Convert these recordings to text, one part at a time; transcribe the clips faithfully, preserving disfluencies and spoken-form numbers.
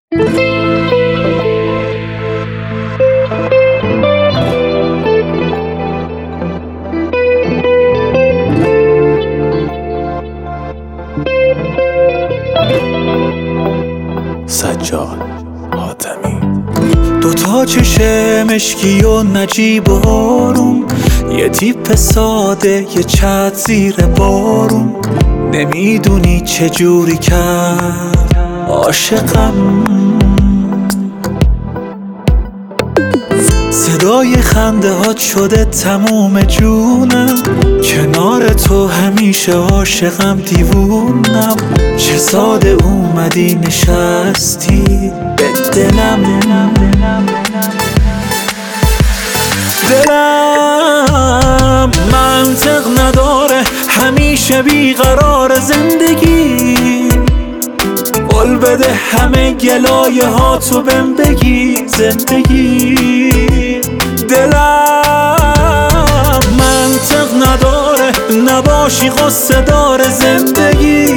سجاد حاتمی. دوتا چشم مشکی و نجیب و آروم، یه تیپ ساده یه چت زیر بارون. نمیدونی چجوری کرد عاشقم، صدای خنده هات شده تموم جونم. کنار تو همیشه عاشقم دیوونم. چه ساده اومدی نشستی به دلم. دلم منطق نداره، همیشه بیقرار زندگی. قول بده همه گلایه ها تو بهم بگی زندگی. دلم منطق نداره، نباشی قصه داره زندگی.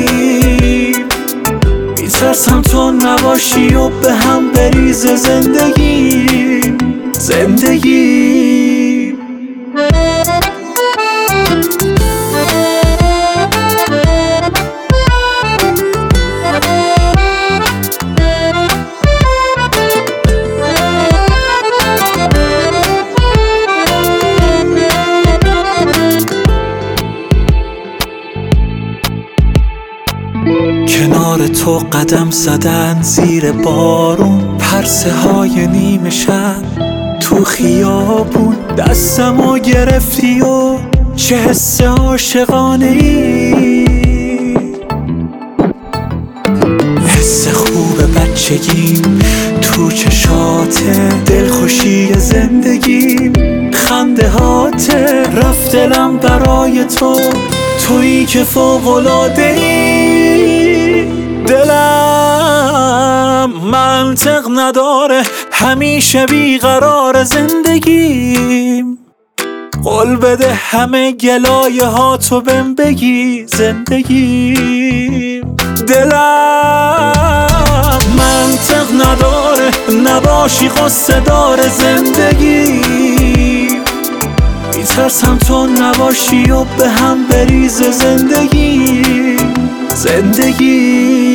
میترسم تو نباشی و به هم بریز زندگی زندگی. کنار تو قدم زدن زیر بارون، پرسه های نیمه شب تو خیابون. دستمو گرفتی و چه حس عاشقانه ای، حس خوب بچگیم تو چشاته، دلخوشی زندگیم خنده هاته. رفت دلم برای تو، تویی که فوق‌العاده ای. دلم منطق نداره، همیشه بیقرار زندگیم. قول بده همه گلایه ها تو بهم بگی زندگی. دلم منطق نداره، نباشی قصه داره زندگی. میترسم تو نباشی و به هم بریز زندگی زندگی.